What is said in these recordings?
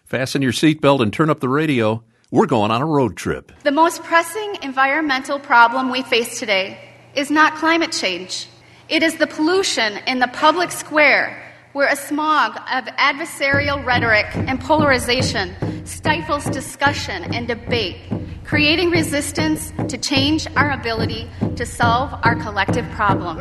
Fasten your seatbelt and turn up the radio. We're going on a road trip. The most pressing environmental problem we face today is not climate change. It is the pollution in the public square, where a smog of adversarial rhetoric and polarization stifles discussion and debate, creating resistance to change our ability to solve our collective problems.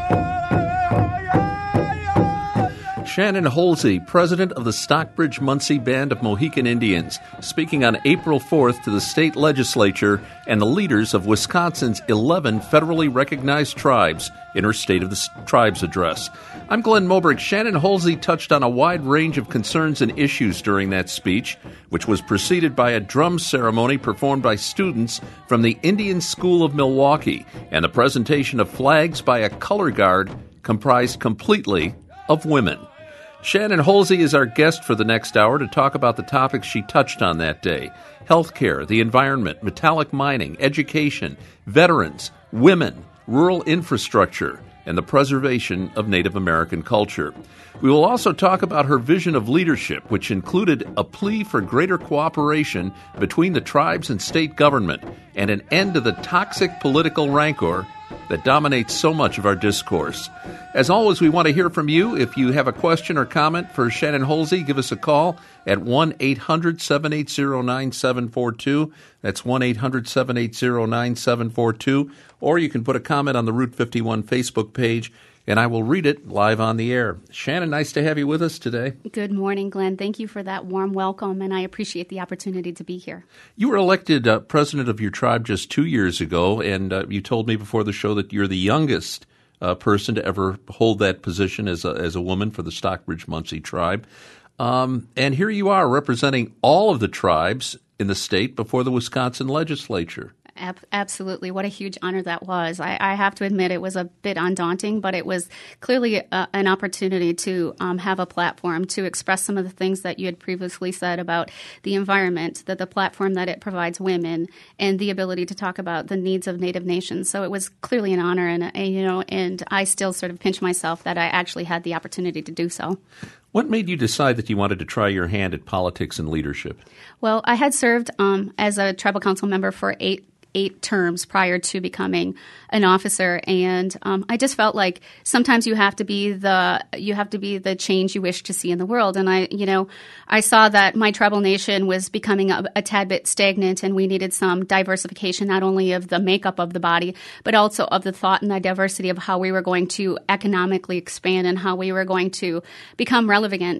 Shannon Holsey, president of the Stockbridge-Munsee Band of Mohican Indians, speaking on April 4th to the state legislature and the leaders of Wisconsin's 11 federally recognized tribes in her State of the Tribes address. I'm Glenn Moberg. Shannon Holsey touched on a wide range of concerns and issues during that speech, which was preceded by a drum ceremony performed by students from the Indian School of Milwaukee and the presentation of flags by a color guard comprised completely of women. Shannon Holsey is our guest for the next hour to talk about the topics she touched on that day: healthcare, the environment, metallic mining, education, veterans, women, rural infrastructure, and the preservation of Native American culture. We will also talk about her vision of leadership, which included a plea for greater cooperation between the tribes and state government and an end to the toxic political rancor that dominates so much of our discourse. As always, we want to hear from you. If you have a question or comment for Shannon Holsey, give us a call at 1-800-780-9742. That's 1-800-780-9742. Or you can put a comment on the Route 51 Facebook page, and I will read it live on the air. Shannon, nice to have you with us today. Good morning, Glenn. Thank you for that warm welcome, and I appreciate the opportunity to be here. You were elected president of your tribe just 2 years ago, and you told me before the show that you're the youngest person to ever hold that position as a woman for the Stockbridge-Munsee tribe. And here you are representing all of the tribes in the state before the Wisconsin legislature. Absolutely. What a huge honor that was. I have to admit it was a bit undaunting, but it was clearly an opportunity to have a platform to express some of the things that you had previously said about the environment, that the platform that it provides women, and the ability to talk about the needs of Native nations. So it was clearly an honor, and I still sort of pinch myself that I actually had the opportunity to do so. What made you decide that you wanted to try your hand at politics and leadership? Well, I had served as a tribal council member for eight terms prior to becoming an officer, and I just felt like sometimes you have to be the change you wish to see in the world. And I saw that my tribal nation was becoming a tad bit stagnant, and we needed some diversification, not only of the makeup of the body, but also of the thought and the diversity of how we were going to economically expand and how we were going to become relevant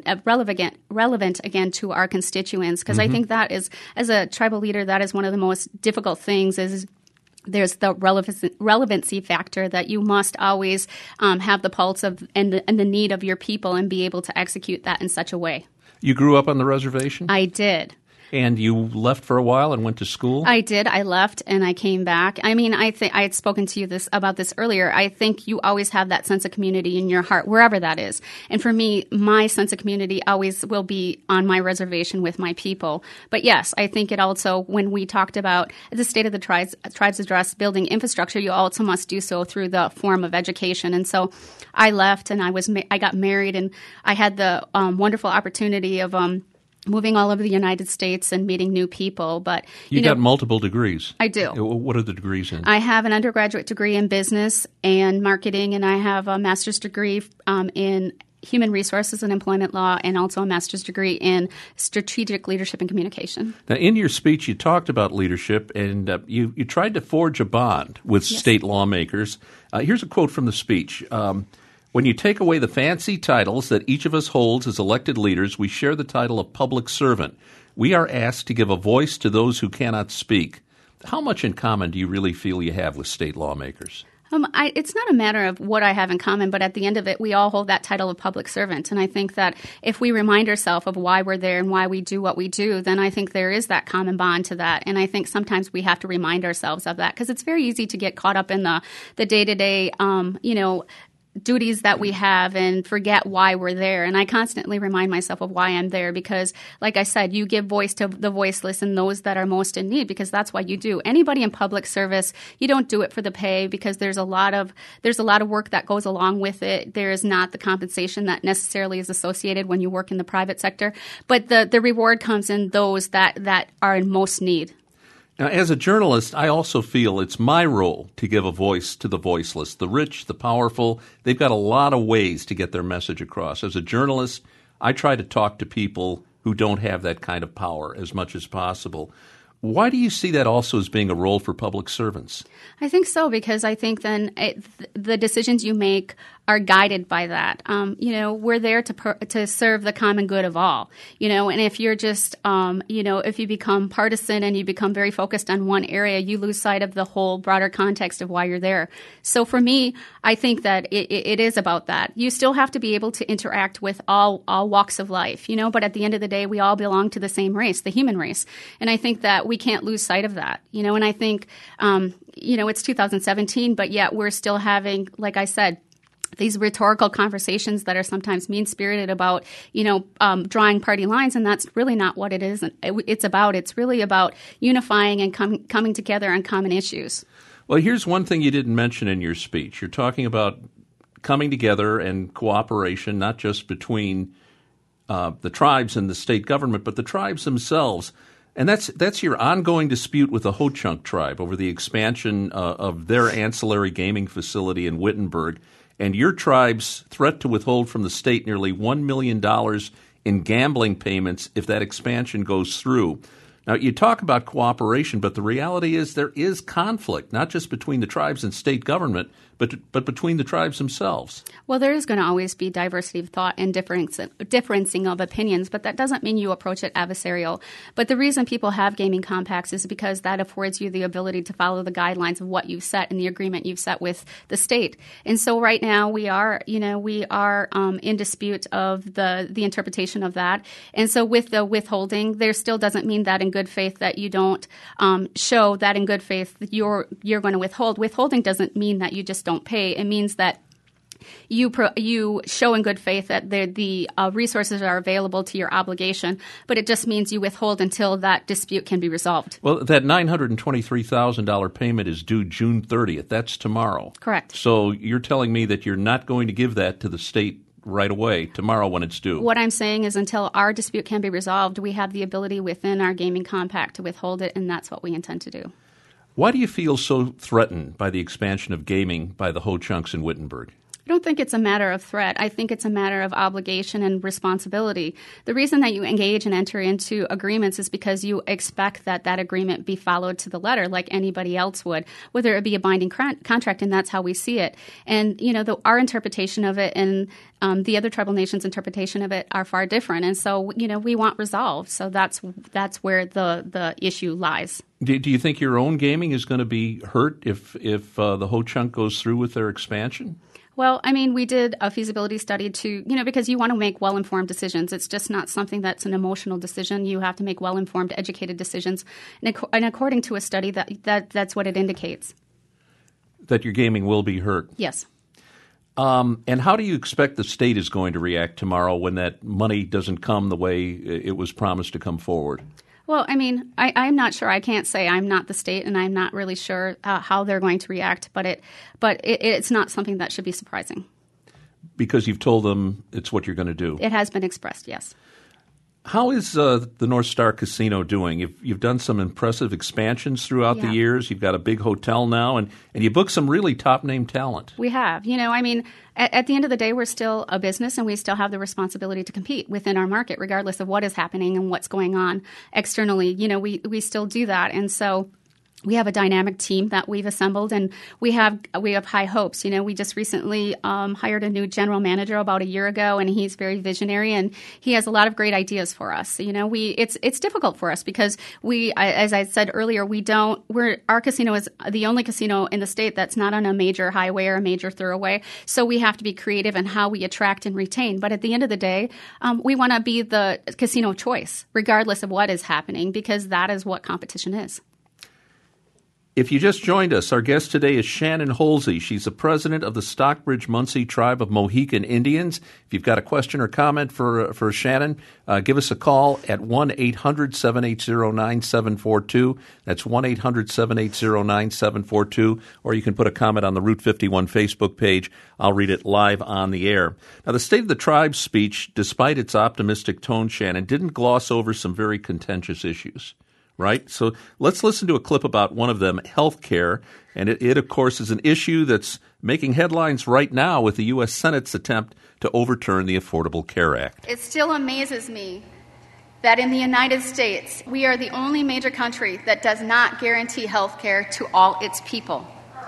again to our constituents. Because I think that is, as a tribal leader, that is one of the most difficult things. Is there's the relevancy factor that you must always have the pulse of and the need of your people and be able to execute that in such a way. You grew up on the reservation? I did. And you left for a while and went to school? I did. I left and I came back. I mean, I had spoken to you about this earlier. I think you always have that sense of community in your heart, wherever that is. And for me, my sense of community always will be on my reservation with my people. But yes, I think it also, when we talked about the State of the Tribes address, building infrastructure, you also must do so through the form of education. And so I left and I got married, and I had the wonderful opportunity of moving all over the United States and meeting new people. But you got multiple degrees. I do. What are the degrees in? I have an undergraduate degree in business and marketing, and I have a master's degree in human resources and employment law, and also a master's degree in strategic leadership and communication. Now, in your speech, you talked about leadership, and you tried to forge a bond with state lawmakers. Here's a quote from the speech. When you take away the fancy titles that each of us holds as elected leaders, we share the title of public servant. We are asked to give a voice to those who cannot speak. How much in common do you really feel you have with state lawmakers? It's not a matter of what I have in common, but at the end of it, we all hold that title of public servant. And I think that if we remind ourselves of why we're there and why we do what we do, then I think there is that common bond to that. And I think sometimes we have to remind ourselves of that, because it's very easy to get caught up in the day-to-day, duties that we have and forget why we're there. And I constantly remind myself of why I'm there because, like I said, you give voice to the voiceless and those that are most in need because that's what you do. Anybody in public service, you don't do it for the pay because there's a lot of work that goes along with it. There is not the compensation that necessarily is associated when you work in the private sector. But the reward comes in those that are in most need. Now, as a journalist, I also feel it's my role to give a voice to the voiceless, the rich, the powerful. They've got a lot of ways to get their message across. As a journalist, I try to talk to people who don't have that kind of power as much as possible. Why do you see that also as being a role for public servants? I think so because I think then the decisions you make are guided by that. We're there to serve the common good of all. And if you're just, if you become partisan and you become very focused on one area, you lose sight of the whole broader context of why you're there. So for me, I think that it is about that. You still have to be able to interact with all walks of life, but at the end of the day, we all belong to the same race, the human race. And I think that we can't lose sight of that, and I think, it's 2017, but yet we're still having, like I said, these rhetorical conversations that are sometimes mean-spirited about, drawing party lines, and that's really not what it is. It's about. It's really about unifying and coming together on common issues. Well, here's one thing you didn't mention in your speech. You're talking about coming together and cooperation, not just between the tribes and the state government, but the tribes themselves. And that's your ongoing dispute with the Ho-Chunk tribe over the expansion of their ancillary gaming facility in Wittenberg. And your tribe's threat to withhold from the state nearly $1 million in gambling payments if that expansion goes through. Now, you talk about cooperation, but the reality is there is conflict, not just between the tribes and state government, but between the tribes themselves. Well, there is going to always be diversity of thought and differencing of opinions, but that doesn't mean you approach it adversarial. But the reason people have gaming compacts is because that affords you the ability to follow the guidelines of what you've set and the agreement you've set with the state. And so right now we are in dispute of the interpretation of that. And so with the withholding, there still doesn't mean that in good faith that you don't show that in good faith that you're going to withhold. Withholding doesn't mean that you just don't pay. It means that you show in good faith that the resources are available to your obligation, but it just means you withhold until that dispute can be resolved. Well, that $923,000 payment is due June 30th. That's tomorrow. Correct. So you're telling me that you're not going to give that to the state right away, tomorrow when it's due. What I'm saying is until our dispute can be resolved, we have the ability within our gaming compact to withhold it, and that's what we intend to do. Why do you feel so threatened by the expansion of gaming by the Ho-Chunks in Wittenberg? I don't think it's a matter of threat. I think it's a matter of obligation and responsibility. The reason that you engage and enter into agreements is because you expect that agreement be followed to the letter like anybody else would, whether it be a binding contract, and that's how we see it. And, our interpretation of it and the other tribal nations' interpretation of it are far different. And so, we want resolve. So that's where the issue lies. Do you think your own gaming is going to be hurt if the Ho-Chunk goes through with their expansion? Well, we did a feasibility study because you want to make well-informed decisions. It's just not something that's an emotional decision. You have to make well-informed, educated decisions. And according to a study, that's what it indicates. That your gaming will be hurt? Yes. And how do you expect the state is going to react tomorrow when that money doesn't come the way it was promised to come forward? Well, I'm not sure. I can't say. I'm not the state, and I'm not really sure how they're going to react. But it's not something that should be surprising. Because you've told them it's what you're going to do. It has been expressed, yes. How is the North Star Casino doing? You've done some impressive expansions throughout the years. You've got a big hotel now, and you booked some really top-name talent. We have. At the end of the day, we're still a business, and we still have the responsibility to compete within our market, regardless of what is happening and what's going on externally. We still do that, and so we have a dynamic team that we've assembled, and we have high hopes. We just recently hired a new general manager about a year ago, and he's very visionary, and he has a lot of great ideas for us. It's difficult for us because we, as I said earlier, our casino is the only casino in the state that's not on a major highway or a major thoroughway. So we have to be creative in how we attract and retain. But at the end of the day, we want to be the casino of choice, regardless of what is happening, because that is what competition is. If you just joined us, our guest today is Shannon Holsey. She's the president of the Stockbridge-Munsee Tribe of Mohican Indians. If you've got a question or comment for Shannon, give us a call at 1-800-780-9742. That's 1-800-780-9742. Or you can put a comment on the Route 51 Facebook page. I'll read it live on the air. Now, the State of the Tribe speech, despite its optimistic tone, Shannon, didn't gloss over some very contentious issues. Right? So let's listen to a clip about one of them, health care. And it, of course, is an issue that's making headlines right now with the U.S. Senate's attempt to overturn the Affordable Care Act. It still amazes me that in the United States, we are the only major country that does not guarantee health care to all its people.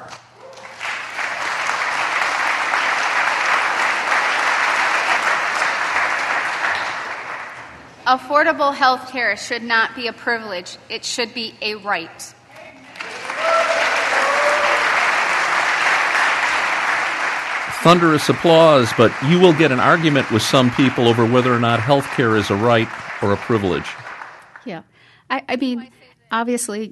Affordable health care should not be a privilege. It should be a right. Thunderous applause, but you will get an argument with some people over whether or not health care is a right or a privilege. Yeah. I mean, obviously,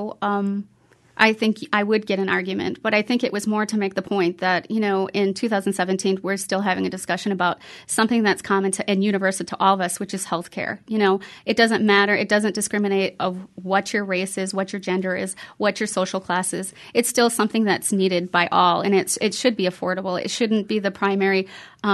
I think I would get an argument, but I think it was more to make the point that, in 2017, we're still having a discussion about something that's common to and universal to all of us, which is health care. It doesn't matter. It doesn't discriminate of what your race is, what your gender is, what your social class is. It's still something that's needed by all, and it should be affordable. It shouldn't be the primary,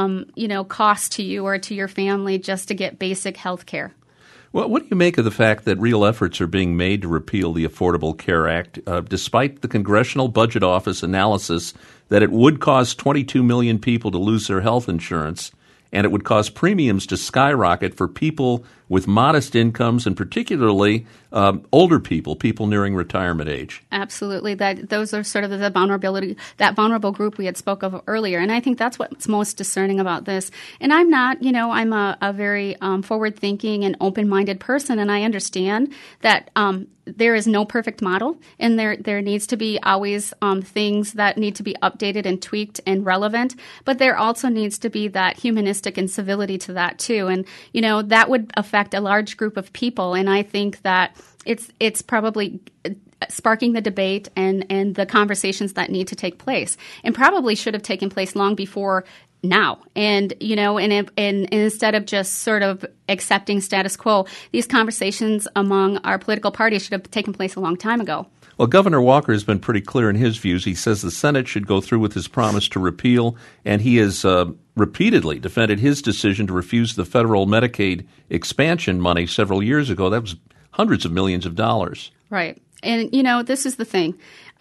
cost to you or to your family just to get basic health care. Well, what do you make of the fact that real efforts are being made to repeal the Affordable Care Act, despite the Congressional Budget Office analysis that it would cause 22 million people to lose their health insurance, and it would cause premiums to skyrocket for people with modest incomes, and particularly older people nearing retirement age? Absolutely. Those are sort of that vulnerable group we had spoke of earlier. And I think that's what's most discerning about this. And I'm not, I'm a very forward-thinking and open-minded person, and I understand that there is no perfect model, and there needs to be always things that need to be updated and tweaked and relevant, but there also needs to be that humanistic and civility to that too. And, that would affect a large group of people, and I think that it's probably sparking the debate and the conversations that need to take place, and probably should have taken place long before now. And, and instead of just sort of accepting status quo, these conversations among our political parties should have taken place a long time ago. Well, Governor Walker has been pretty clear in his views. He says the Senate should go through with his promise to repeal, and he has repeatedly defended his decision to refuse the federal Medicaid expansion money several years ago. That was hundreds of millions of dollars. Right. And, this is the thing.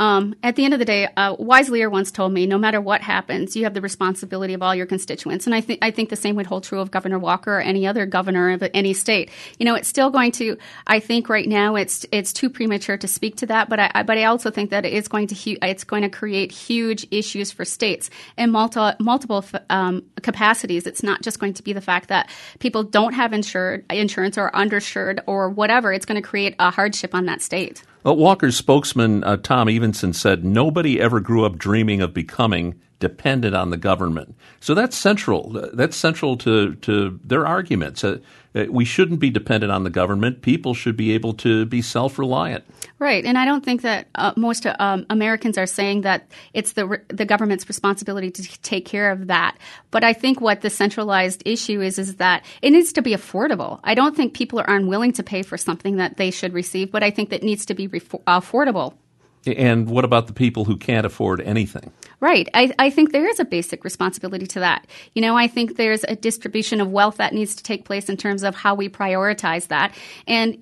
At the end of the day, a wise leader once told me, no matter what happens, you have the responsibility of all your constituents. And I think the same would hold true of Governor Walker or any other governor of any state. It's still going to, I think right now it's too premature to speak to that, but I also think that it's going to create huge issues for states in multiple capacities. It's not just going to be the fact that people don't have insurance or underinsured or whatever. It's going to create a hardship on that state. Well, Walker's spokesman, Tom Evenson, said nobody ever grew up dreaming of becoming dependent on the government. So that's central. That's central to their arguments. We shouldn't be dependent on the government. People should be able to be self-reliant. Right. And I don't think that most Americans are saying that it's the government's responsibility to take care of that. But I think what the centralized issue is that it needs to be affordable. I don't think people are unwilling to pay for something that they should receive, but I think that needs to be affordable. And what about the people who can't afford anything? Right. I think there is a basic responsibility to that. I think there's a distribution of wealth that needs to take place in terms of how we prioritize that. And,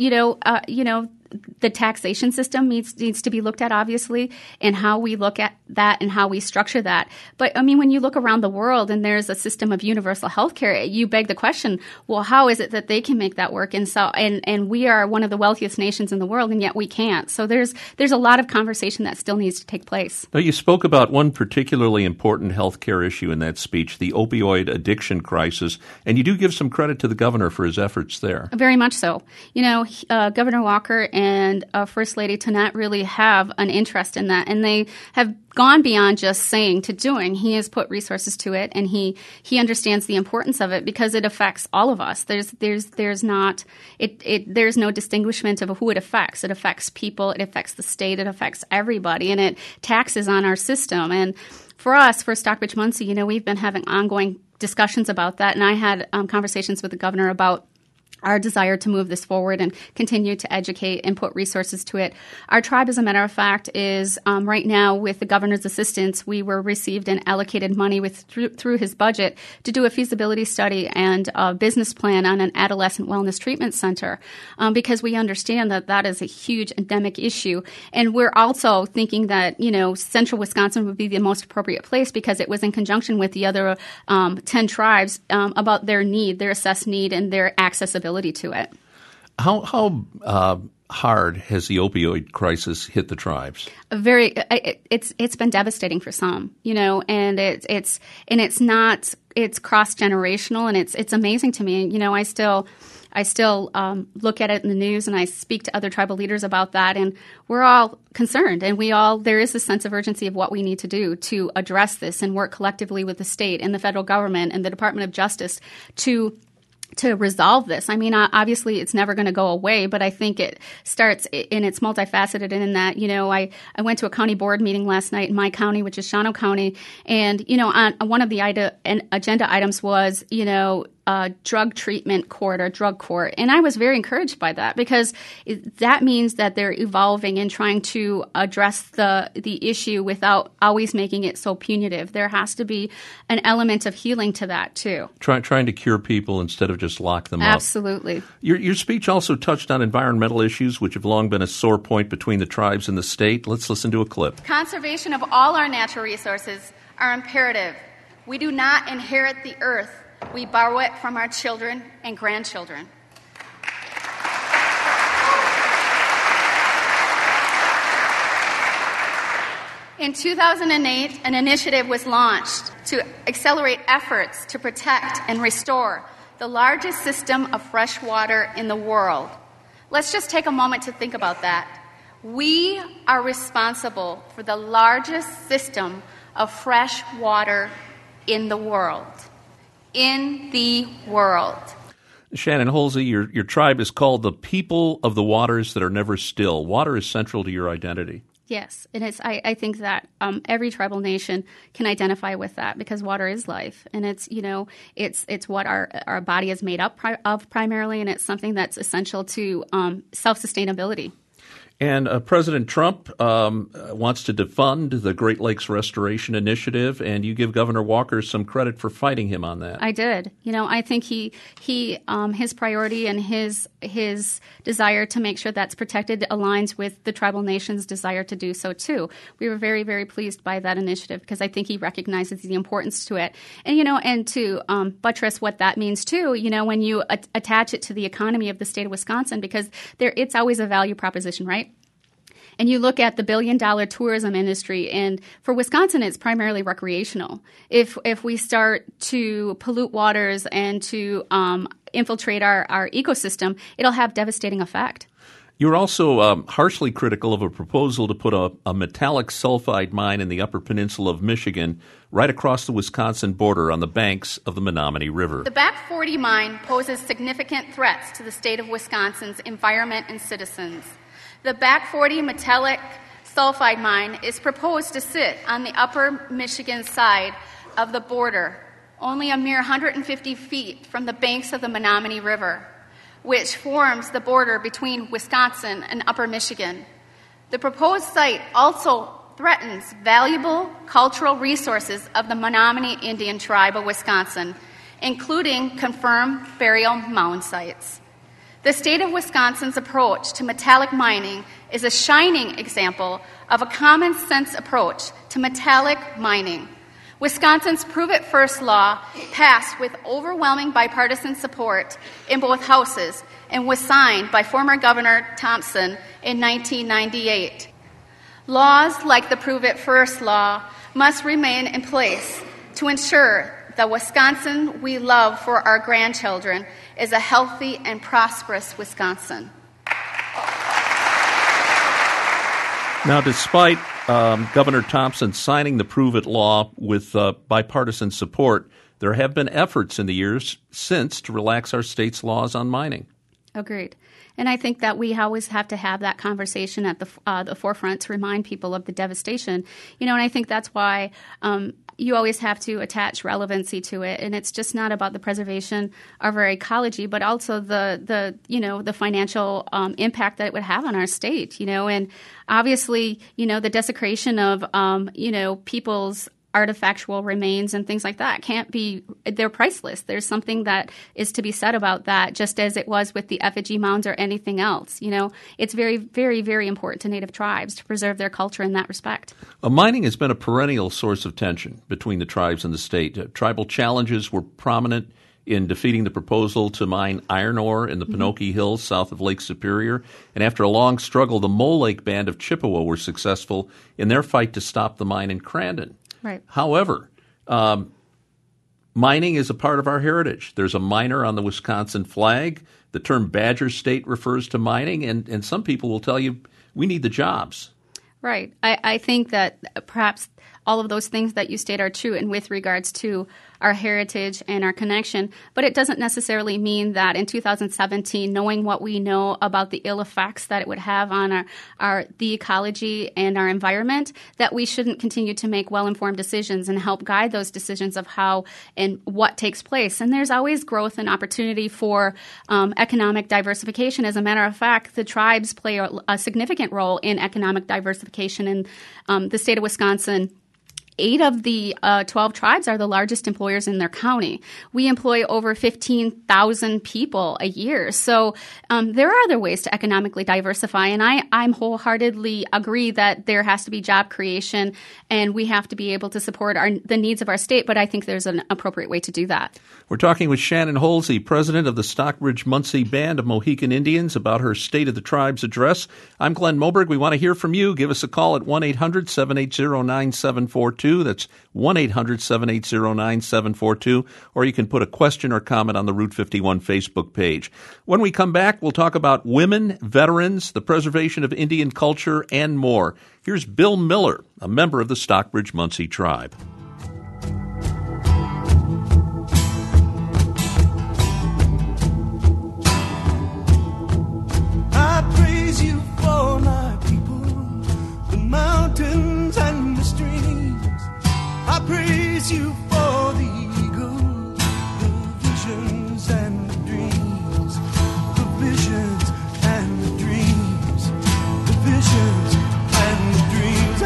the taxation system needs to be looked at, obviously, and how we look at that and how we structure that. But, when you look around the world and there's a system of universal health care, you beg the question, well, how is it that they can make that work? And so, and we are one of the wealthiest nations in the world, and yet we can't. So there's a lot of conversation that still needs to take place. Now, you spoke about one particularly important health care issue in that speech, the opioid addiction crisis, and you do give some credit to the governor for his efforts there. Very much so. Governor Walker and First Lady to not really have an interest in that. And they have gone beyond just saying to doing. He has put resources to it, and he understands the importance of it because it affects all of us. There's no distinguishment of who it affects. It affects people, it affects the state, it affects everybody, and it taxes on our system. And for us, for Stockbridge Muncie, we've been having ongoing discussions about that, and I had conversations with the governor about our desire to move this forward and continue to educate and put resources to it. Our tribe, as a matter of fact, is right now, with the governor's assistance, we were received and allocated money through his budget to do a feasibility study and a business plan on an adolescent wellness treatment center because we understand that is a huge endemic issue. And we're also thinking that, central Wisconsin would be the most appropriate place because it was in conjunction with the other 10 tribes about their need, their assessed need, and their accessibility to it. How hard has the opioid crisis hit the tribes? It's been devastating for some, and it's cross generational, and it's amazing to me. I still look at it in the news, and I speak to other tribal leaders about that, and we're all concerned, and there is a sense of urgency of what we need to do to address this and work collectively with the state and the federal government and the Department of Justice to resolve this. I mean, obviously, it's never going to go away, but I think it starts and it's multifaceted in that, I went to a county board meeting last night in my county, which is Shawano County, and, on one of the agenda items was, drug treatment court or drug court. And I was very encouraged by that because that means that they're evolving and trying to address the issue without always making it so punitive. There has to be an element of healing to that, too. Trying to cure people instead of just lock them up. Absolutely. Your speech also touched on environmental issues, which have long been a sore point between the tribes and the state. Let's listen to a clip. Conservation of all our natural resources are imperative. We do not inherit the earth. We borrow it from our children and grandchildren. In 2008, an initiative was launched to accelerate efforts to protect and restore the largest system of fresh water in the world. Let's just take a moment to think about that. We are responsible for the largest system of fresh water in the world. In the world. Shannon Holsey, your tribe is called the People of the Waters That Are Never Still. Water is central to your identity. Yes, and I think that every tribal nation can identify with that because water is life, and it's what our body is made up of primarily, and it's something that's essential to self-sustainability. And President Trump wants to defund the Great Lakes Restoration Initiative, and you give Governor Walker some credit for fighting him on that. I did. I think he his priority and his desire to make sure that's protected aligns with the tribal nation's desire to do so too. We were very, very pleased by that initiative because I think he recognizes the importance to it, and to buttress what that means too. When you attach it to the economy of the state of Wisconsin, because it's always a value proposition, right? And you look at the billion-dollar tourism industry, and for Wisconsin, it's primarily recreational. If we start to pollute waters and to infiltrate our ecosystem, it'll have devastating effect. You're also harshly critical of a proposal to put a metallic sulfide mine in the Upper Peninsula of Michigan right across the Wisconsin border on the banks of the Menominee River. The Back 40 mine poses significant threats to the state of Wisconsin's environment and citizens. The Back 40 metallic sulfide mine is proposed to sit on the upper Michigan side of the border, only a mere 150 feet from the banks of the Menominee River, which forms the border between Wisconsin and upper Michigan. The proposed site also threatens valuable cultural resources of the Menominee Indian Tribe of Wisconsin, including confirmed burial mound sites. The state of Wisconsin's approach to metallic mining is a shining example of a common-sense approach to metallic mining. Wisconsin's Prove It First law passed with overwhelming bipartisan support in both houses and was signed by former Governor Thompson in 1998. Laws like the Prove It First law must remain in place to ensure the Wisconsin we love for our grandchildren is a healthy and prosperous Wisconsin. Now, despite Governor Thompson signing the Prove It law with bipartisan support, there have been efforts in the years since to relax our state's laws on mining. Agreed. And I think that we always have to have that conversation at the forefront to remind people of the devastation. And I think that's why you always have to attach relevancy to it. And it's just not about the preservation of our ecology, but also the financial impact that it would have on our state. And obviously, the desecration of people's artifactual remains and things like that they're priceless. There's something that is to be said about that, just as it was with the effigy mounds or anything else. It's very, very, very important to Native tribes to preserve their culture in that respect. Mining has been a perennial source of tension between the tribes and the state. Tribal challenges were prominent in defeating the proposal to mine iron ore in the Pinocchio Hills south of Lake Superior. And after a long struggle, the Mole Lake Band of Chippewa were successful in their fight to stop the mine in Crandon. Right. However, mining is a part of our heritage. There's a miner on the Wisconsin flag. The term Badger State refers to mining, and some people will tell you we need the jobs. Right. I think that perhaps all of those things that you state are true and with regards to our heritage and our connection, but it doesn't necessarily mean that in 2017, knowing what we know about the ill effects that it would have on the ecology and our environment, that we shouldn't continue to make well-informed decisions and help guide those decisions of how and what takes place. And there's always growth and opportunity for economic diversification. As a matter of fact, the tribes play a significant role in economic diversification in the state of Wisconsin. 8 of the 12 tribes are the largest employers in their county. We employ over 15,000 people a year. So there are other ways to economically diversify, and I'm wholeheartedly agree that there has to be job creation, and we have to be able to support the needs of our state, but I think there's an appropriate way to do that. We're talking with Shannon Holsey, president of the Stockbridge-Munsee Band of Mohican Indians, about her State of the Tribes address. I'm Glenn Moberg. We want to hear from you. Give us a call at 1-800-780-9742. That's 1-800-780-9742, or you can put a question or comment on the Route 51 Facebook page. When we come back, we'll talk about women, veterans, the preservation of Indian culture, and more. Here's Bill Miller, a member of the Stockbridge-Munsee tribe. I praise you for my people, the mountains and the streams. I praise you for the eagle, the visions and the dreams, the visions and the dreams, the visions and the dreams.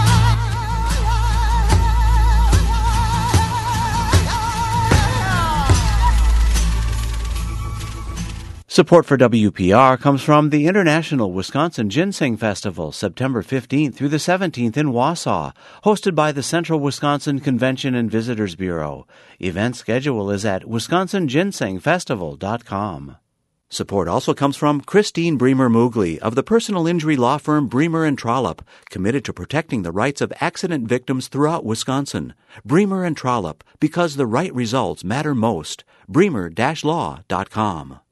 Support for WPR comes from the International Wisconsin Ginseng Festival, September 15th through the 17th in Wausau, hosted by the Central Wisconsin Convention and Visitors Bureau. Event schedule is at wisconsinginsengfestival.com. Support also comes from Christine Bremer-Moogly of the personal injury law firm Bremer & Trollope, committed to protecting the rights of accident victims throughout Wisconsin. Bremer & Trollope, because the right results matter most. bremer-law.com.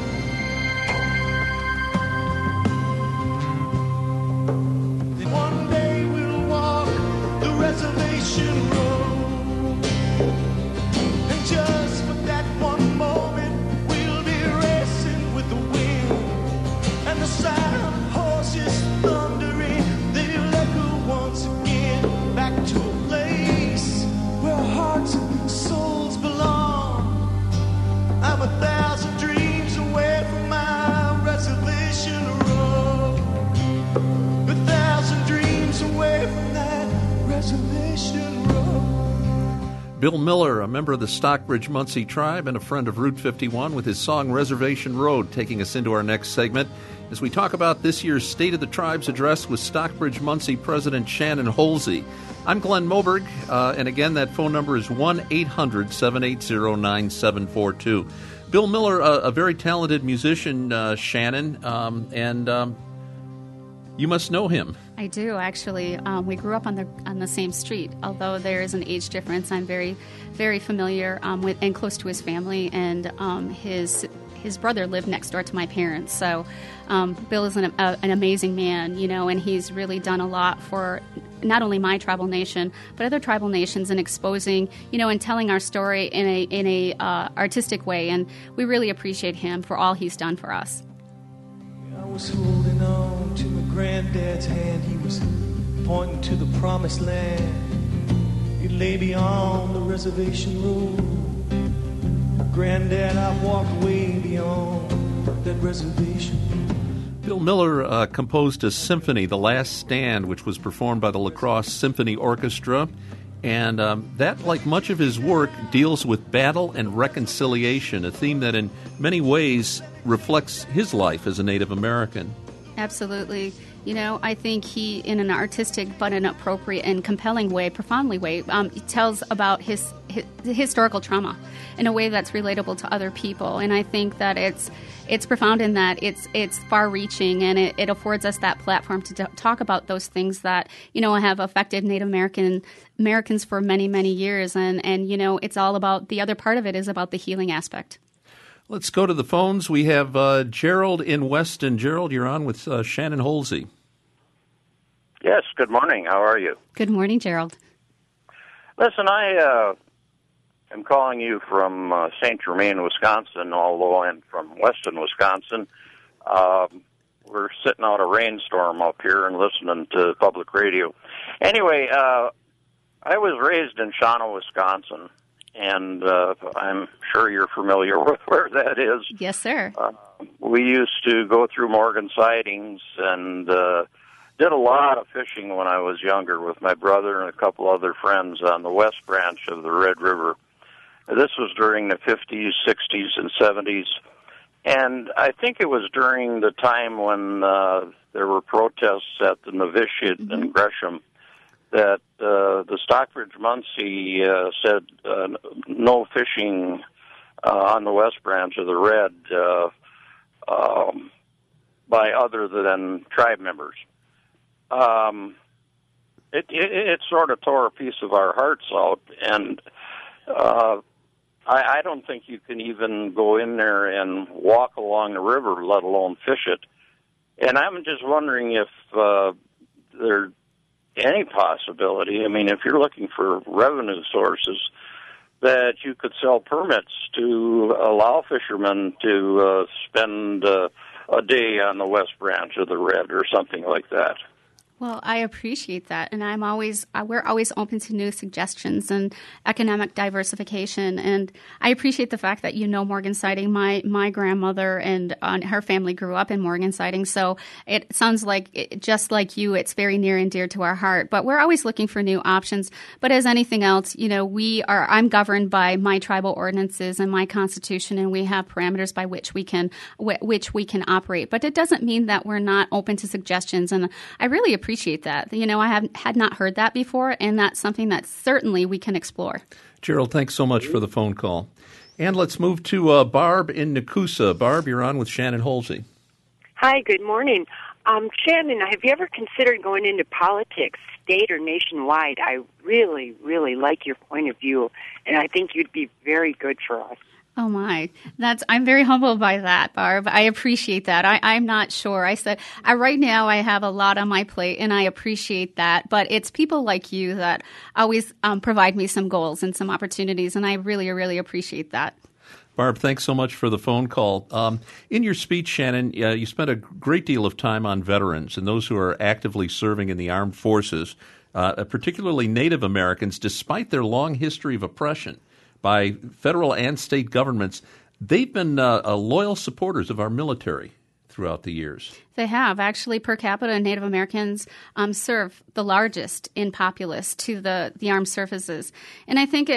One day we'll walk the reservation road, and just for that one moment we'll be racing with the wind, and the sound of horses thundering, they'll echo once again back to a place where hearts and souls belong. I'm 1,000 dreams away from my reservation road, 1,000 dreams away from that reservation road. Bill Miller, a member of the Stockbridge-Munsee tribe and a friend of Route 51, with his song Reservation Road, taking us into our next segment as we talk about this year's State of the Tribes address with Stockbridge-Munsee President Shannon Holsey. I'm Glenn Moberg, and again, that phone number is 1-800-780-9742. Bill Miller, a very talented musician, Shannon, and you must know him. I do, actually. We grew up on the same street. Although there is an age difference, I'm very, very familiar with and close to his family and his his brother lived next door to my parents. So Bill is an amazing man, and he's really done a lot for not only my tribal nation, but other tribal nations in exposing, and telling our story in a artistic way. And we really appreciate him for all he's done for us. I was holding on to my granddad's hand. He was pointing to the promised land. It lay beyond the reservation road. Granddad, I walked way beyond that reservation. Bill Miller composed a symphony, The Last Stand, which was performed by the La Crosse Symphony Orchestra. And that, like much of his work, deals with battle and reconciliation, a theme that in many ways reflects his life as a Native American. Absolutely. I think he, in an artistic but an appropriate and compelling way, profoundly way, tells about his historical trauma in a way that's relatable to other people. And I think that it's profound in that it's far-reaching, and it affords us that platform to talk about those things that have affected Native Americans for many, many years. And it's all about, the other part of it is about the healing aspect. Let's go to the phones. We have Gerald in Weston. Gerald, you're on with Shannon Holsey. Yes, good morning. How are you? Good morning, Gerald. Listen, I am calling you from St. Germain, Wisconsin, although I'm from Weston, Wisconsin. We're sitting out a rainstorm up here and listening to public radio. Anyway, I was raised in Shawano, Wisconsin, and I'm sure you're familiar with where that is. Yes, sir. We used to go through Morgan Sidings and did a lot of fishing when I was younger with my brother and a couple other friends on the west branch of the Red River. This was during the 50s, 60s, and 70s. And I think it was during the time when there were protests at the Novitiate in Gresham that the Stockbridge-Munsee said no fishing on the west branch of the Red by other than tribe members. It sort of tore a piece of our hearts out, and I don't think you can even go in there and walk along the river, let alone fish it. And I'm just wondering if there's any possibility, if you're looking for revenue sources, that you could sell permits to allow fishermen to spend a day on the west branch of the Red or something like that. Well, I appreciate that, and we're always open to new suggestions and economic diversification. And I appreciate the fact that Morgan Siding. My grandmother and her family grew up in Morgan Siding, so it sounds like just like you, it's very near and dear to our heart. But we're always looking for new options. But as anything else, I'm governed by my tribal ordinances and my constitution, and we have parameters by which we can operate. But it doesn't mean that we're not open to suggestions, and I really appreciate that. I had not heard that before, and that's something that certainly we can explore. Gerald, thanks so much for the phone call. And let's move to Barb in Nakusa. Barb, you're on with Shannon Holsey. Hi, good morning. Shannon, have you ever considered going into politics, state or nationwide? I really, really like your point of view, and I think you'd be very good for us. Oh my, I'm very humbled by that, Barb. I appreciate that. I'm not sure. I said, right now I have a lot on my plate, and I appreciate that. But it's people like you that always provide me some goals and some opportunities, and I really, really appreciate that. Barb, thanks so much for the phone call. In your speech, Shannon, you spent a great deal of time on veterans and those who are actively serving in the armed forces, particularly Native Americans, despite their long history of oppression by federal and state governments. They've been loyal supporters of our military throughout the years. They have. Actually, per capita, Native Americans serve the largest in populace to the armed services. And I think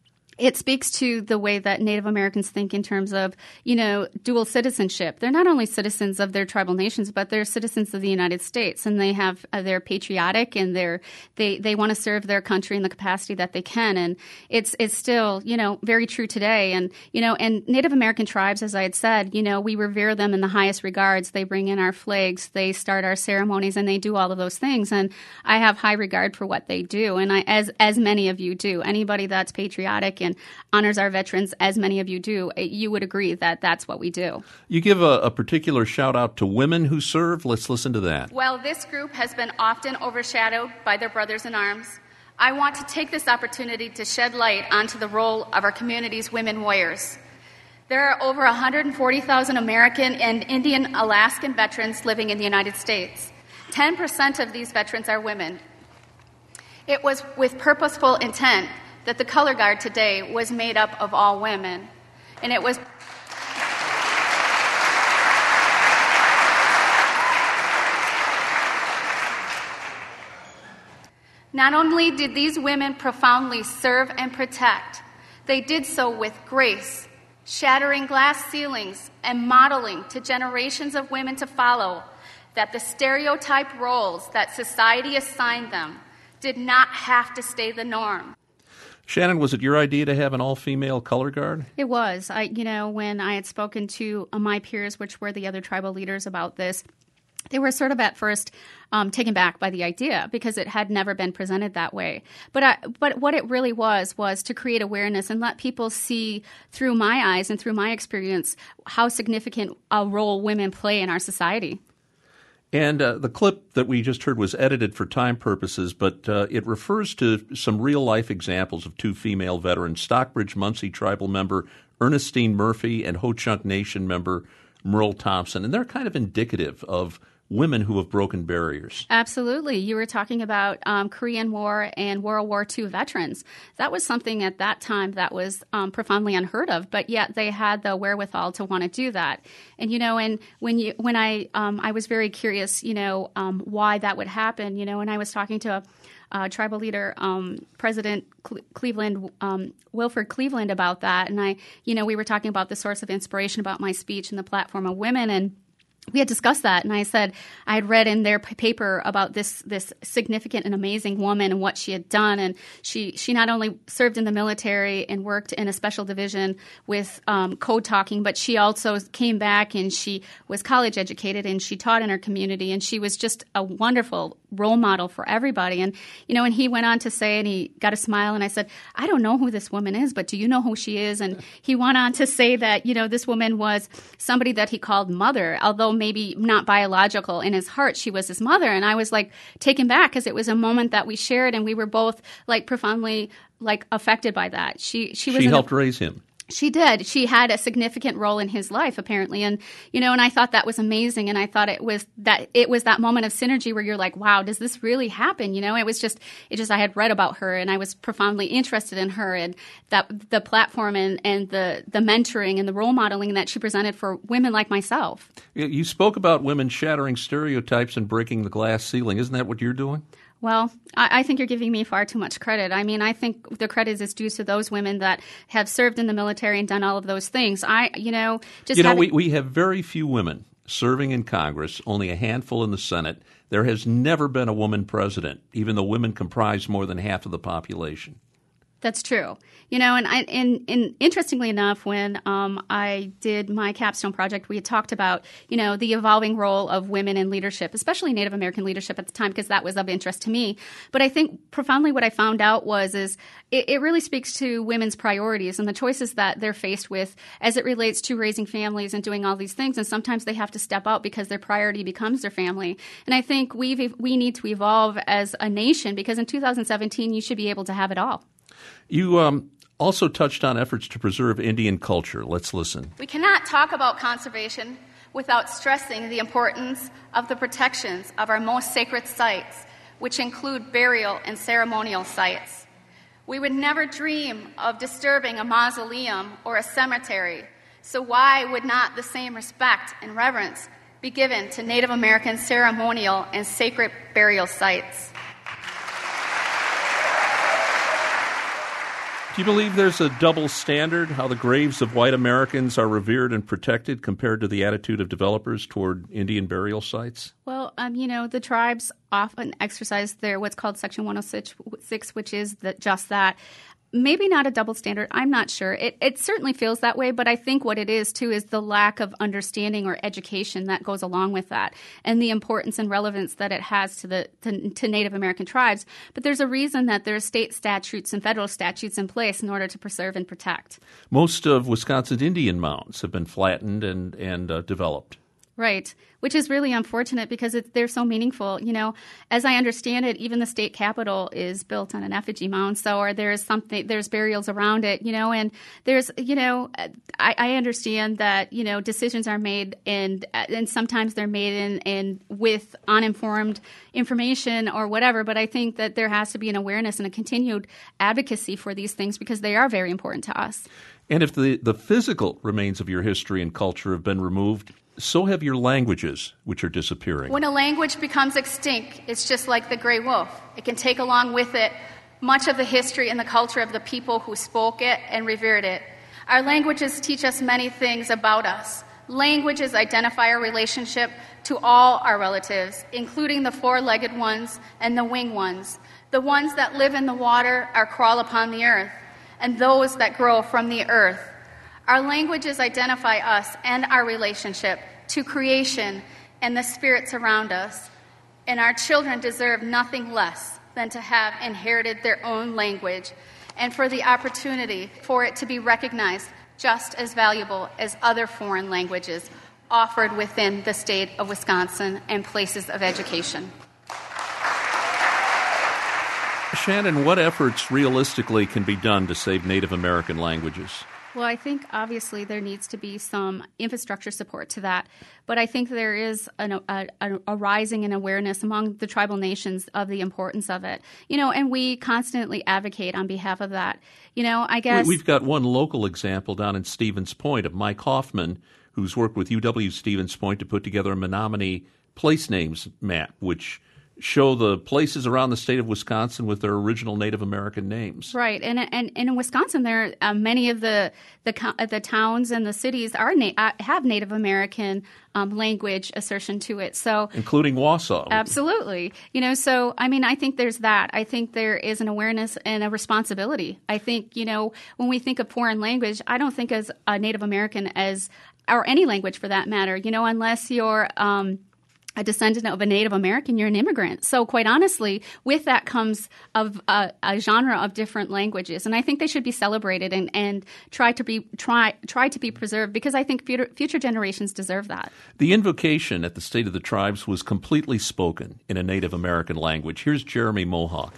it speaks to the way that Native Americans think in terms of, dual citizenship. They're not only citizens of their tribal nations, but they're citizens of the United States, and they're patriotic, and they want to serve their country in the capacity that they can. And it's still, very true today. And, and Native American tribes, as I had said, we revere them in the highest regards. They bring in our flags, they start our ceremonies, and they do all of those things. And I have high regard for what they do. And as many of you do, anybody that's patriotic and and honors our veterans, as many of you do, you would agree that that's what we do. You give a particular shout out to women who serve. Let's listen to that. While this group has been often overshadowed by their brothers in arms, I want to take this opportunity to shed light onto the role of our community's women warriors. There are over 140,000 American and Indian Alaskan veterans living in the United States. 10% of these veterans are women. It was with purposeful intent that the color guard today was made up of all women. And it was not only did these women profoundly serve and protect, they did so with grace, shattering glass ceilings and modeling to generations of women to follow that the stereotyped roles that society assigned them did not have to stay the norm. Shannon, was it your idea to have an all-female color guard? It was. When I had spoken to my peers, which were the other tribal leaders, about this, they were sort of at first taken back by the idea because it had never been presented that way. But what it really was to create awareness and let people see through my eyes and through my experience how significant a role women play in our society. And the clip that we just heard was edited for time purposes, but it refers to some real-life examples of two female veterans, Stockbridge Munsee tribal member Ernestine Murphy and Ho-Chunk Nation member Merle Thompson. And they're kind of indicative of women who have broken barriers. Absolutely. You were talking about Korean War and World War II veterans. That was something at that time that was profoundly unheard of, but yet they had the wherewithal to want to do that. And when I was very curious, why that would happen. And I was talking to a tribal leader, President Cleveland, Wilford Cleveland, about that, and we were talking about the source of inspiration about my speech and the platform of women, and we had discussed that, and I said I had read in their paper about this significant and amazing woman and what she had done, and she not only served in the military and worked in a special division with code talking, but she also came back and she was college educated and she taught in her community, and she was just a wonderful role model for everybody. And and he went on to say, and he got a smile, and I said, I don't know who this woman is, but do you know who she is? And he went on to say that this woman was somebody that he called mother, although maybe not biological. In his heart, she was his mother. And I was taken back because it was a moment that we shared, and we were both profoundly affected by that. She helped raise him. She did. She had a significant role in his life, apparently. And, and I thought that was amazing. And I thought it was that moment of synergy where you're like, wow, does this really happen? It was just I had read about her, and I was profoundly interested in her, and that the platform and the mentoring and the role modeling that she presented for women like myself. You spoke about women shattering stereotypes and breaking the glass ceiling. Isn't that what you're doing? Well, I think you're giving me far too much credit. I mean, I think the credit is due to those women that have served in the military and done all of those things. We have very few women serving in Congress, only a handful in the Senate. There has never been a woman president, even though women comprise more than half of the population. That's true. And interestingly enough, when I did my capstone project, we had talked about, the evolving role of women in leadership, especially Native American leadership at the time, because that was of interest to me. But I think profoundly what I found out is it really speaks to women's priorities and the choices that they're faced with as it relates to raising families and doing all these things. And sometimes they have to step out because their priority becomes their family. And I think we need to evolve as a nation, because in 2017, you should be able to have it all. You also touched on efforts to preserve Indian culture. Let's listen. We cannot talk about conservation without stressing the importance of the protections of our most sacred sites, which include burial and ceremonial sites. We would never dream of disturbing a mausoleum or a cemetery, so why would not the same respect and reverence be given to Native American ceremonial and sacred burial sites? Do you believe there's a double standard, how the graves of white Americans are revered and protected compared to the attitude of developers toward Indian burial sites? Well, the tribes often exercise their what's called Section 106, which is just that. maybe not a double standard. I'm not sure. It certainly feels that way, but I think what it is, too, is the lack of understanding or education that goes along with that and the importance and relevance that it has to Native American tribes. But there's a reason that there are state statutes and federal statutes in place in order to preserve and protect. Most of Wisconsin's Indian mounds have been flattened and developed. Right, which is really unfortunate because they're so meaningful. You know, as I understand it, even the state capitol is built on an effigy mound. So, or there's burials around it. You know, and there's, you know, I understand that, you know, decisions are made and sometimes they're made in with uninformed information or whatever. But I think that there has to be an awareness and a continued advocacy for these things because they are very important to us. And if the physical remains of your history and culture have been removed, so have your languages, which are disappearing. When a language becomes extinct, it's just like the gray wolf. It can take along with it much of the history and the culture of the people who spoke it and revered it. Our languages teach us many things about us. Languages identify our relationship to all our relatives, including the four-legged ones and the winged ones, the ones that live in the water or crawl upon the earth, and those that grow from the earth. Our languages identify us and our relationship to creation and the spirits around us, and our children deserve nothing less than to have inherited their own language and for the opportunity for it to be recognized just as valuable as other foreign languages offered within the state of Wisconsin and places of education. Shannon, what efforts realistically can be done to save Native American languages? Well, I think obviously there needs to be some infrastructure support to that, but I think there is a rising in awareness among the tribal nations of the importance of it. You know, and we constantly advocate on behalf of that. You know, I guess we've got one local example down in Stevens Point of Mike Hoffman, who's worked with UW Stevens Point to put together a Menominee place names map, which show the places around the state of Wisconsin with their original Native American names. Right, and in Wisconsin, there many of the towns and the cities have Native American language assertion to it. So, including Wausau. Absolutely, you know. So, I mean, I think there's that. I think there is an awareness and a responsibility. I think, you know, when we think of foreign language, I don't think as a Native American or any language for that matter. You know, unless you're a descendant of a Native American, you're an immigrant. So quite honestly, with that comes a genre of different languages. And I think they should be celebrated and try to be preserved because I think future generations deserve that. The invocation at the State of the Tribes was completely spoken in a Native American language. Here's Jeremy Mohawk.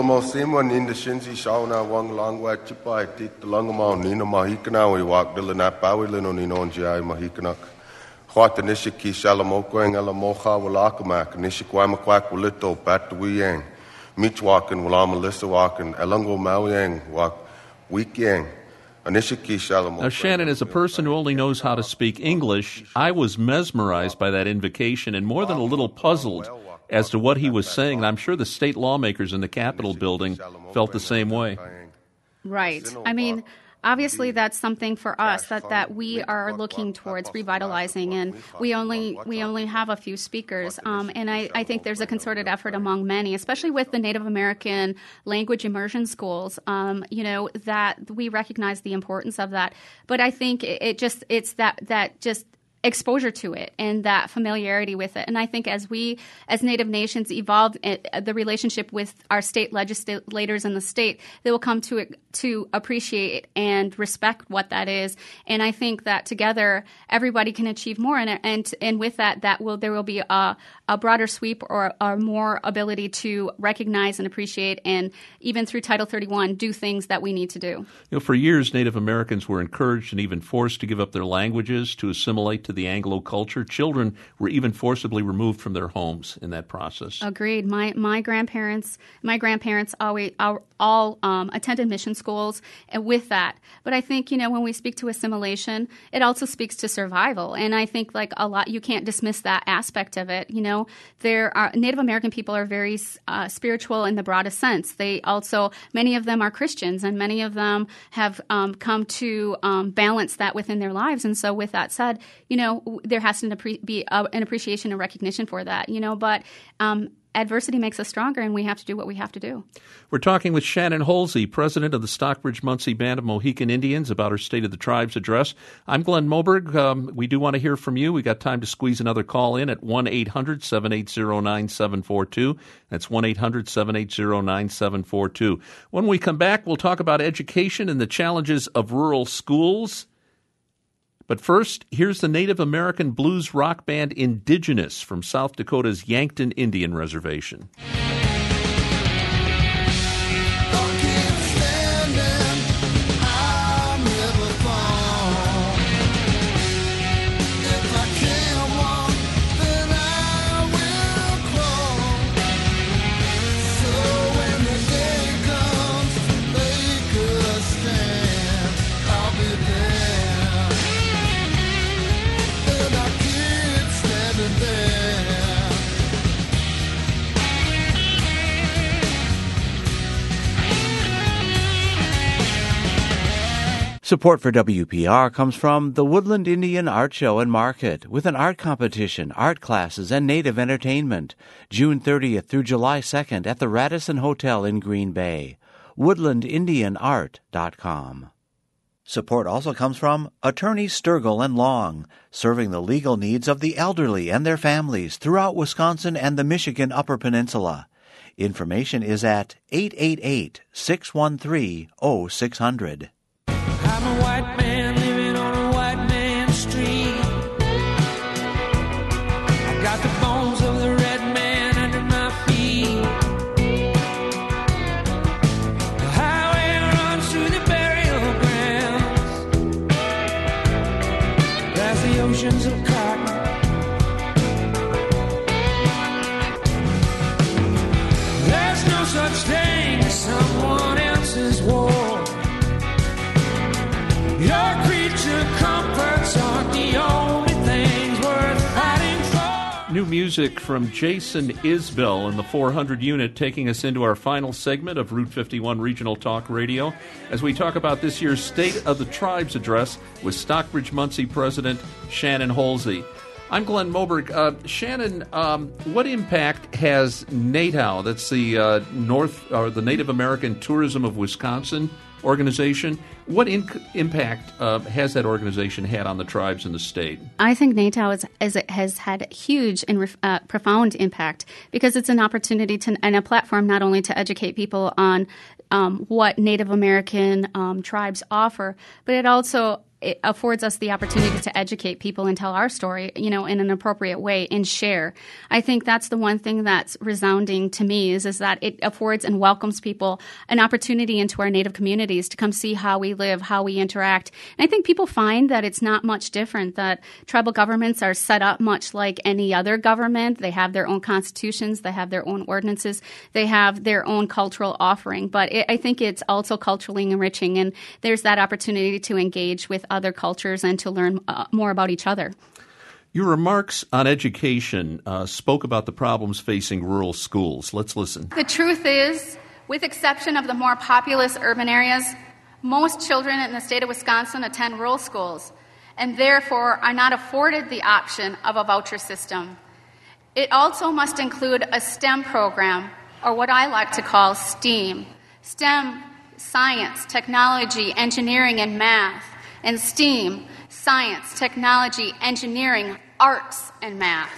Huata nishiki shalamokoeng ala mocha walakamak, nishikwamakwak walito batawiyang, michwakan walamalissa wakan, elango mauyang wak weekyang. Now, Shannon, as a person who only knows how to speak English, I was mesmerized by that invocation and more than a little puzzled as to what he was saying. And I'm sure the state lawmakers in the Capitol building felt the same way. Right. I mean, obviously, that's something for us that we are looking towards revitalizing, and we only have a few speakers. And I think there's a concerted effort among many, especially with the Native American language immersion schools. You know, that we recognize the importance of that. But I think it's that exposure to it and that familiarity with it. And I think as we, as Native nations, evolve the relationship with our state legislators in the state, they will come to appreciate and respect what that is. And I think that together, everybody can achieve more. And with that, there will be a broader sweep or more ability to recognize and appreciate, and even through Title 31, do things that we need to do. You know, for years, Native Americans were encouraged and even forced to give up their languages to assimilate to the Anglo culture. Children were even forcibly removed from their homes in that process. Agreed. My grandparents all attended mission schools with that. But I think, you know, when we speak to assimilation, it also speaks to survival. And I think you can't dismiss that aspect of it. You know, Native American people are very spiritual in the broadest sense. Many of them are Christians, and many of them have come to balance that within their lives. And so with that said, you there has to be an appreciation and recognition for that, but adversity makes us stronger, and we have to do what we have to do. We're talking with Shannon Holsey, president of the Stockbridge-Munsee Band of Mohican Indians, about her State of the Tribes address. I'm Glenn Moberg. We do want to hear from you. We got time to squeeze another call in at 1-800-780-9742. That's 1-800-780-9742. When we come back, we'll talk about education and the challenges of rural schools. But first, here's the Native American blues rock band Indigenous from South Dakota's Yankton Indian Reservation. Support for WPR comes from the Woodland Indian Art Show and Market, with an art competition, art classes, and native entertainment, June 30th through July 2nd at the Radisson Hotel in Green Bay. WoodlandIndianArt.com. Support also comes from Attorneys Sturgill and Long, serving the legal needs of the elderly and their families throughout Wisconsin and the Michigan Upper Peninsula. Information is at 888-613-0600. I'm a white man living on a white man's street. I got the bones of the red man under my feet. The highway runs through the burial grounds, past the oceans of cotton. There's no such thing as someone else's war. Your creature comforts aren't the only things worth fighting for. New music from Jason Isbell and the 400 unit, taking us into our final segment of Route 51 Regional Talk Radio as we talk about this year's State of the Tribes address with Stockbridge-Munsee President Shannon Holsey. I'm Glenn Moberg. Shannon, what impact has NATOW, that's the the Native American Tourism of Wisconsin organization, what impact has that organization had on the tribes in the state? I think NATOW has had huge and profound impact because it's an opportunity and a platform not only to educate people on what Native American tribes offer, but it affords us the opportunity to educate people and tell our story, in an appropriate way and share. I think that's the one thing that's resounding to me is that it affords and welcomes people an opportunity into our Native communities to come see how we live, how we interact. And I think people find that it's not much different, that tribal governments are set up much like any other government. They have their own constitutions, they have their own ordinances, they have their own cultural offering. But I think it's also culturally enriching, and there's that opportunity to engage with other cultures and to learn more about each other. Your remarks on education spoke about the problems facing rural schools. Let's listen. The truth is, with exception of the more populous urban areas, most children in the state of Wisconsin attend rural schools and therefore are not afforded the option of a voucher system. It also must include a STEM program, or what I like to call STEAM. STEM, science, technology, engineering, and math. And STEAM, science, technology, engineering, arts, and math.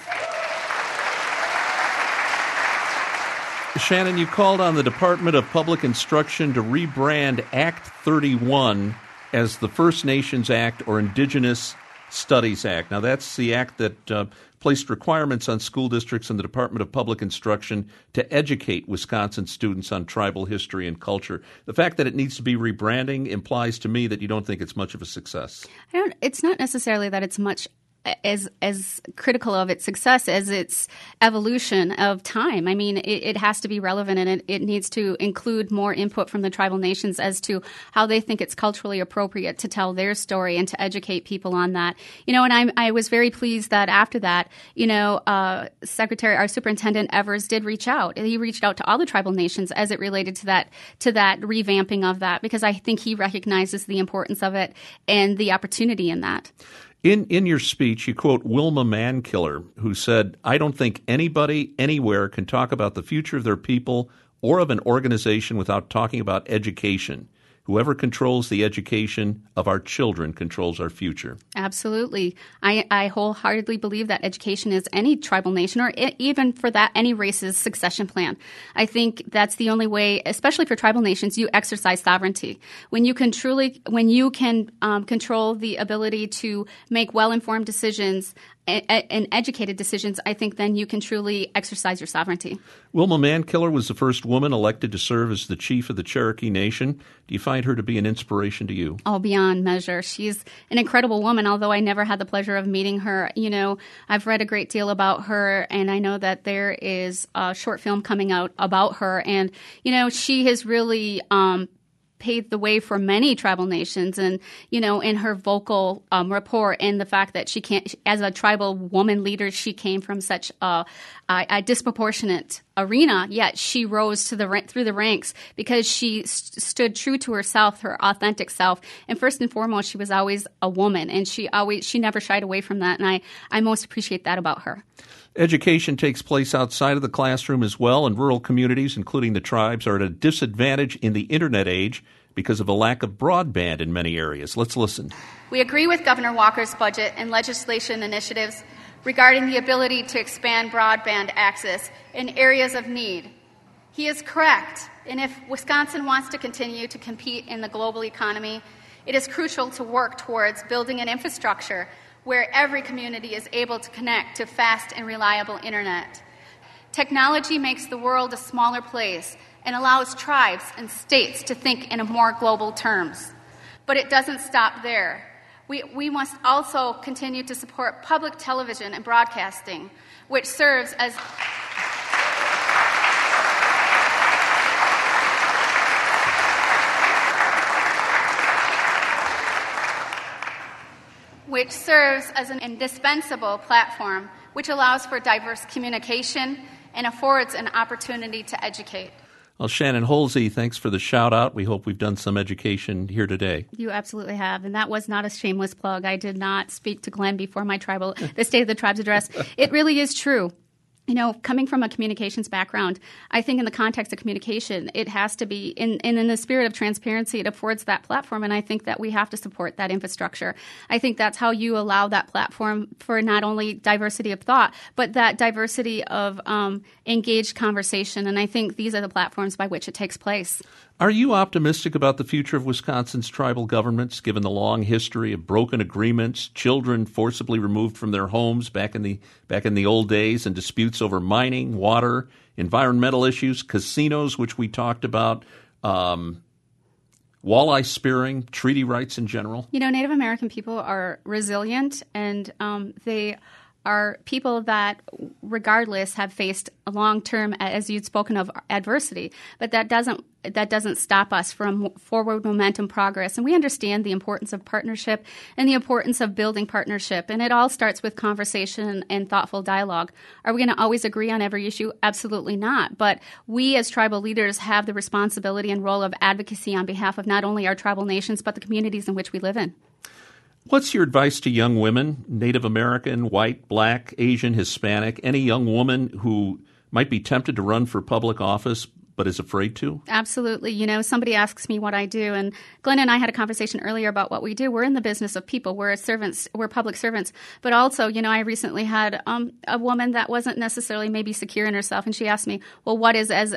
Shannon, you called on the Department of Public Instruction to rebrand Act 31 as the First Nations Act or Indigenous Studies Act. Now, that's the act that placed requirements on school districts and the Department of Public Instruction to educate Wisconsin students on tribal history and culture. The fact that it needs to be rebranding implies to me that you don't think it's much of a success. It's not necessarily that it's much as critical of its success as its evolution of time. I mean, it has to be relevant, and it needs to include more input from the tribal nations as to how they think it's culturally appropriate to tell their story and to educate people on that. And I was very pleased that after that, our Superintendent Evers did reach out. He reached out to all the tribal nations as it related to that revamping of that, because I think he recognizes the importance of it and the opportunity in that. In your speech, you quote Wilma Mankiller, who said, "I don't think anybody anywhere can talk about the future of their people or of an organization without talking about education. Whoever controls the education of our children controls our future." Absolutely. I wholeheartedly believe that education is any tribal nation, or even for that, any race's succession plan. I think that's the only way, especially for tribal nations, you exercise sovereignty. When you can control the ability to make well-informed decisions and educated decisions, I think then you can truly exercise your sovereignty. Wilma Mankiller was the first woman elected to serve as the chief of the Cherokee Nation. Do you find her to be an inspiration to you? Oh, beyond measure. She's an incredible woman, although I never had the pleasure of meeting her. You know, I've read a great deal about her, and I know that there is a short film coming out about her. And, you know, she has really paved the way for many tribal nations, and, you know, in her vocal rapport, and the fact that she can't, as a tribal woman leader, she came from such a disproportionate arena, yet she rose to through the ranks because she stood true to herself, her authentic self. And first and foremost, she was always a woman, and she never shied away from that. And I most appreciate that about her. Education takes place outside of the classroom as well, and rural communities, including the tribes, are at a disadvantage in the Internet age because of a lack of broadband in many areas. Let's listen. We agree with Governor Walker's budget and legislation initiatives regarding the ability to expand broadband access in areas of need. He is correct, and if Wisconsin wants to continue to compete in the global economy, it is crucial to work towards building an infrastructure where every community is able to connect to fast and reliable internet. Technology makes the world a smaller place and allows tribes and states to think in a more global terms. But it doesn't stop there. We must also continue to support public television and broadcasting, which serves as an indispensable platform which allows for diverse communication and affords an opportunity to educate. Well, Shannon Holsey, thanks for the shout-out. We hope we've done some education here today. You absolutely have, and that was not a shameless plug. I did not speak to Glenn before the State of the Tribes address. It really is true. You know, coming from a communications background, I think in the context of communication, it has to be, in the spirit of transparency, it affords that platform, and I think that we have to support that infrastructure. I think that's how you allow that platform for not only diversity of thought, but that diversity of engaged conversation, and I think these are the platforms by which it takes place. Are you optimistic about the future of Wisconsin's tribal governments, given the long history of broken agreements, children forcibly removed from their homes back in the old days, and disputes over mining, water, environmental issues, casinos, which we talked about, walleye spearing, treaty rights in general? You know, Native American people are resilient, and they are people that, regardless, have faced a long-term, as you'd spoken of, adversity. But that doesn't stop us from forward momentum progress. And we understand the importance of partnership and the importance of building partnership. And it all starts with conversation and thoughtful dialogue. Are we going to always agree on every issue? Absolutely not. But we as tribal leaders have the responsibility and role of advocacy on behalf of not only our tribal nations, but the communities in which we live in. What's your advice to young women, Native American, white, black, Asian, Hispanic, any young woman who might be tempted to run for public office but is afraid to? Absolutely. You know, somebody asks me what I do, and Glenn and I had a conversation earlier about what we do. We're in the business of people. We're servants. We're public servants. But also, you know, I recently had a woman that wasn't necessarily maybe secure in herself, and she asked me, well, what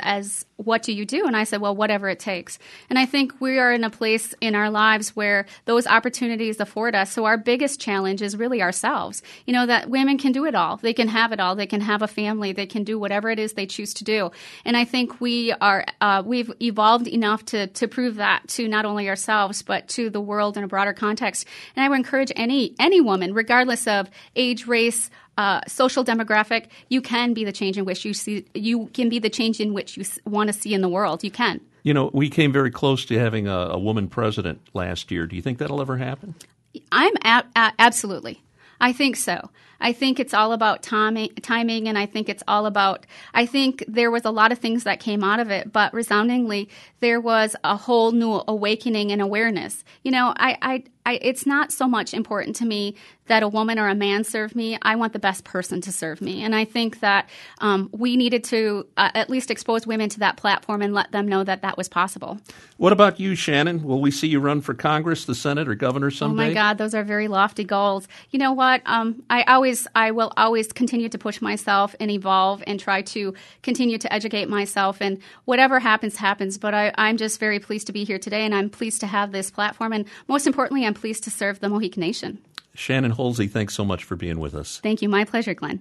do you do? And I said, well, whatever it takes. And I think we are in a place in our lives where those opportunities afford us. So our biggest challenge is really ourselves. You know, that women can do it all. They can have it all. They can have a family. They can do whatever it is they choose to do. And I think we've evolved enough to prove that to not only ourselves, but to the world in a broader context. And I would encourage any woman, regardless of age, race, social demographic, you can be the change in which you can be the change in which you want to see in the world. You can. You know, we came very close to having a woman president last year. Do you think that'll ever happen? Absolutely. I think so. I think it's all about timing, and I think there was a lot of things that came out of it, but resoundingly, there was a whole new awakening and awareness. It's not so much important to me that a woman or a man serve me. I want the best person to serve me. And I think that we needed to at least expose women to that platform and let them know that that was possible. What about you, Shannon? Will we see you run for Congress, the Senate, or governor someday? Oh, my God, those are very lofty goals. You know what? I will always continue to push myself and evolve and try to continue to educate myself. And whatever happens, happens. But I'm just very pleased to be here today, and I'm pleased to have this platform. And most importantly, I'm pleased to serve the Mohican Nation. Shannon Holsey, thanks so much for being with us. Thank you. My pleasure, Glenn.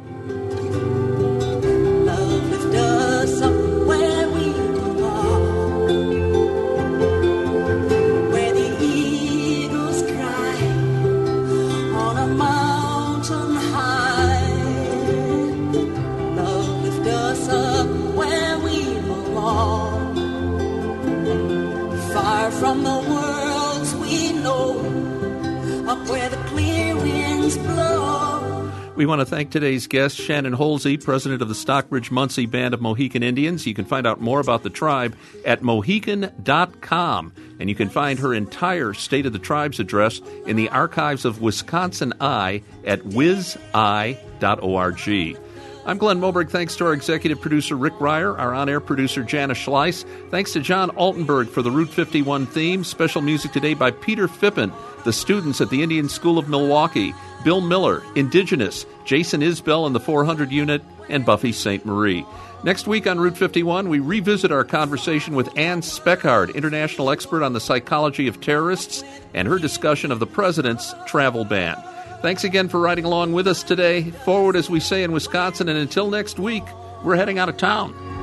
Love lift us up where we belong, where the eagles cry on a mountain high. Love lift us up where we belong, far from the worlds we know, up where the clear winds blow. We want to thank today's guest, Shannon Holsey, president of the Stockbridge-Munsee Band of Mohican Indians. You can find out more about the tribe at Mohican.com, and you can find her entire State of the Tribes address in the archives of Wisconsin Eye at wisi.org. I'm Glenn Moberg. Thanks to our executive producer, Rick Ryer, our on-air producer, Jana Schleiss. Thanks to John Altenberg for the Route 51 theme. Special music today by Peter Fippen, the students at the Indian School of Milwaukee, Bill Miller, Indigenous, Jason Isbell and the 400 Unit, and Buffy St. Marie. Next week on Route 51, we revisit our conversation with Ann Speckard, international expert on the psychology of terrorists, and her discussion of the president's travel ban. Thanks again for riding along with us today. Forward, as we say in Wisconsin, and until next week, we're heading out of town.